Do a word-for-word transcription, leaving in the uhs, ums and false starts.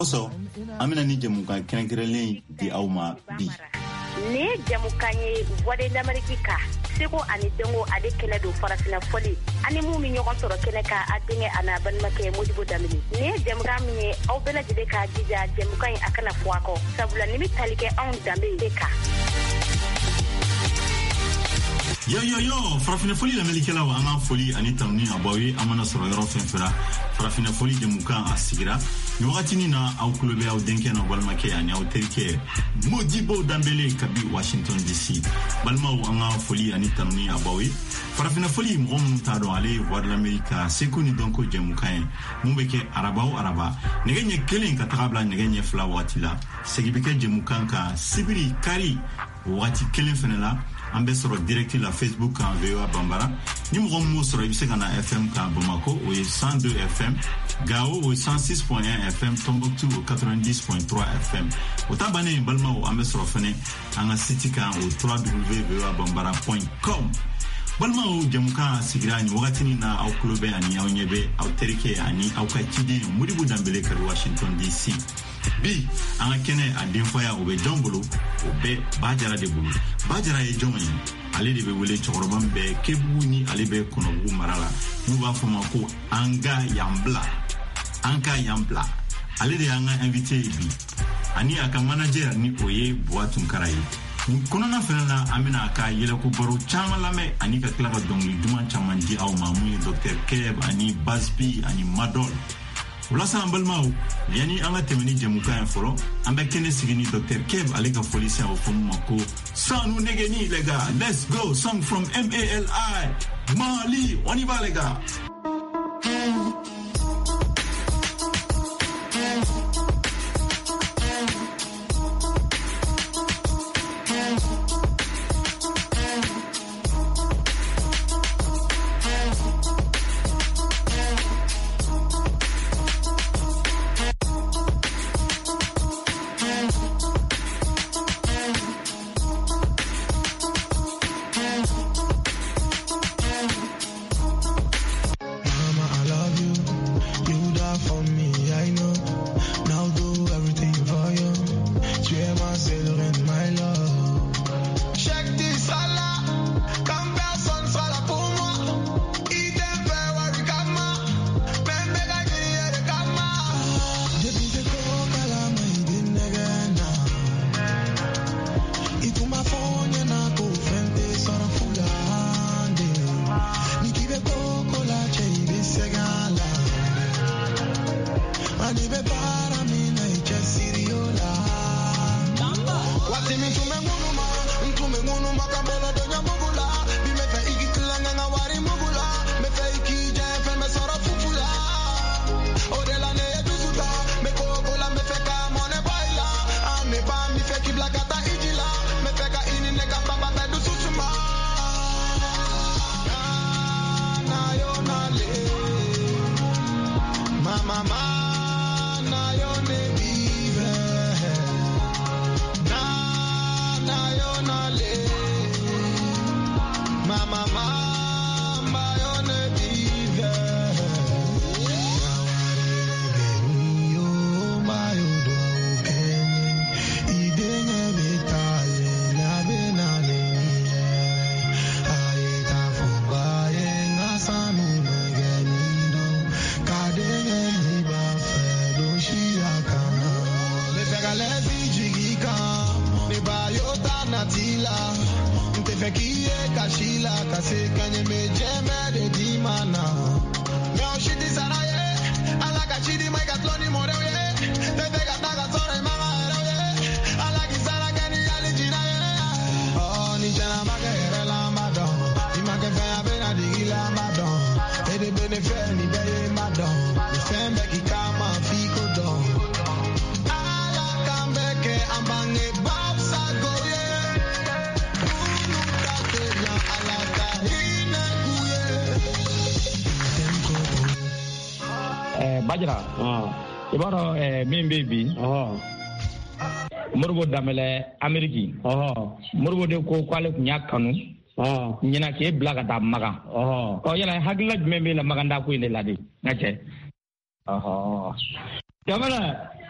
So, amina ni jamuka krenkrelen di awma bi. Ne jamuka ye voix d'Amerique seko ani dengo ade kele do farafina foli ani mu mi ñoko toro kele ka adenge ana ban make Modibo Damini ne jamuka mi aw bela jide ka jija jamuka yi akana fuako sabula ni mi talike on dambe deka. Yo yo yo, farafina foli la melikela wa anga foli ani tamni abawi amana soro yoro fenfera farafina foli jamuka asigira. Ni wakati nina au kulobe au denke na walmake ani au terike Modibo Dambele kabi Washington D C balma u anga foli ani tamni abawi farafina foli mgon tado ale voir l'America sekuni donko jemukaye mumbeke araba u araba negenye kelen katakabla negenye fla watila segibeke jemukanka sibiri kari wati kelen fenela ambesoro direct la Facebook en V O A Bambara ni mgon mo soro ibse kana F M ka Bamako o cent deux F M Gao au cent six point un F M, Tombouctou au quatre-vingt-dix point trois F M. Au Tabané, Balma au Amesro Fene, en Sitika au w w w point bambara point com. Balma au Jamuka Sigrani, Wagatini na au Klobe ani au Nyebe, au Terike ani au Kachidi, Modibo Dambele kari Washington D C. Bi, en Kene a Denfoya au Jambolo, au Be Bajara de Boulou. Bajara e Jomani. Ale de be wele chokoroban be kebu ni ale be konobu marala. Nuba foma ko anga yambla. Anka Yampla. Ale de anga invité bi. Ani aka manager ni oye Boatum Karayi. Konona fenana amina aka yele ko baro chama lame ani ka klaka dongli duman chaman di aw mamu Docteur Keb ani Baspi ani Madol. Wala sa ambalmau yani anga temeni jamuka en folo ambe kene sigini Docteur Keb ale ka police au fomu mako. Sanu negeni les gars. Let's go song from M A L I Mali. On y va les gars. Bajara ah ibaro eh min baby oh Modibo Dambele Ameriki oh Modibo de ko kwale nyakanu oh nyina ke blaga da maga oh ko yala hagla membe la maganda ko inde ladi ngache oh Jamala